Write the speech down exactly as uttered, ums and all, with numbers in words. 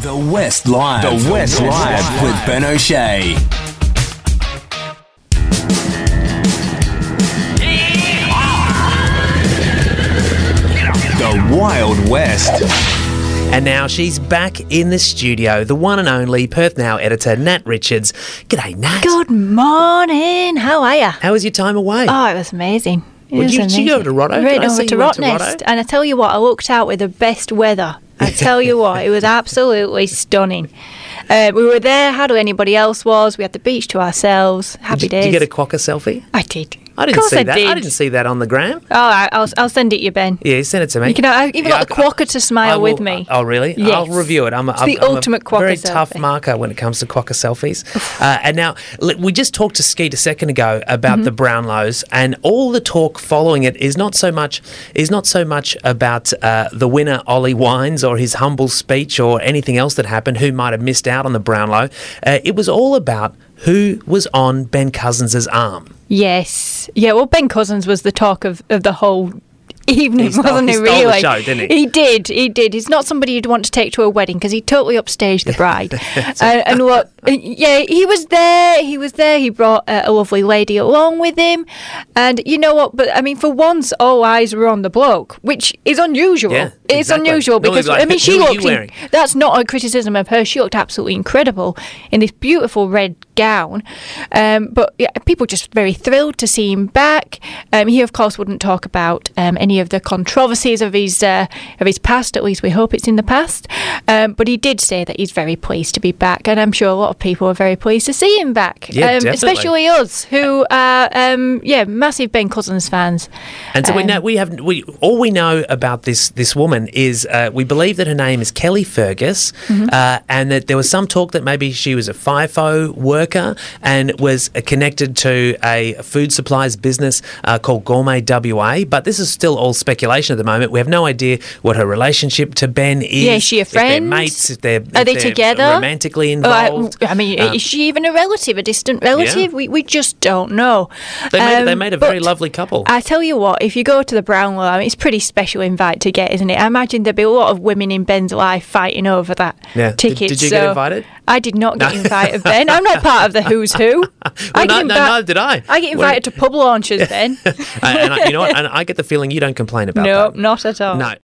The West Live. The West Live with Ben O'Shea. The Wild West. And now she's back in the studio, the one and only Perth Now editor, Nat Richards. G'day, Nat. Good morning. How are you? How was your time away? Oh, it was amazing. It Well, was did you- did you go amazing. to Roto? Right Did I over see to you went to Rottnest. Roto? And I tell you what, I looked out with the best weather. I tell you what, it was absolutely stunning. Uh, we were there. How do anybody else was? We had the beach to ourselves. Happy did, you, days. did you get a quokka selfie? I did. I didn't of course see I that. Did. I didn't see that on the gram. Oh, I, I'll, I'll send it you, Ben. Yeah, send it to me. You can. I even Yeah, got a I- quokka to smile I will- with me. Oh, really? Yes. I'll review it. I'm, a, It's I'm, the I'm ultimate a quokka very selfie. tough marker when it comes to quokka selfies. uh, and now, li- we just talked to Skeet a second ago about Mm-hmm. the Brownlows, and all the talk following it is not so much is not so much about uh, the winner, Ollie Wines, or his humble speech, or anything else that happened, who might have missed out on the Brownlow. Uh, it was all about who was on Ben Cousins' arm. Yes. Yeah, well, Ben Cousins was the talk of, of the whole evening, He stole- wasn't he he, stole the really? show, didn't he? He did, he did. He's not somebody you'd want to take to a wedding because he totally upstaged the bride. uh, and what, yeah, he was there, he was there. He brought uh, a lovely lady along with him. And you know what, but I mean, for once, all eyes were on the bloke, which is unusual. Yeah, It's exactly. unusual Normally because, like, I mean, she who are you looked, wearing? in, that's not a criticism of her, she looked absolutely incredible in this beautiful red gown. Um, but yeah, people just very thrilled to see him back. Um, he, of course, wouldn't talk about um, any of the controversies of his uh, of his past. At least we hope it's in the past. Um, but he did say that he's very pleased to be back, and I'm sure a lot of people are very pleased to see him back. Yeah, um, definitely. especially us, who are um, yeah massive Ben Cousins fans. And so we Um, know we have we all we know about this this woman is uh, we believe that her name is Kelly Fergus, Mm-hmm. uh, and that there was some talk that maybe she was a FIFO worker and was uh, connected to a food supplies business uh, called Gourmet W A. But this is still all speculation at the moment. We have no idea what her relationship to Ben is. Yeah, is she a If they're friend? mates? If they're Are if they they're together? romantically Oh, I- involved? I, mean, Um, is she even a relative, a distant relative? We we just don't know. they made, they Um, made a very but lovely couple. I tell you what, if you go to the Brownlow, I mean, it's a pretty special invite to get, isn't it? I imagine there'd be a lot of women in Ben's life fighting over that Yeah. Did- ticket. did you so get invited? I did not get invited, Ben. I'm not part of the who's who. I no, get no, invi- neither did I. I get We're- invited to pub launches, Ben. and I, you know what? And I get the feeling you don't complain about No, that. not at all. No.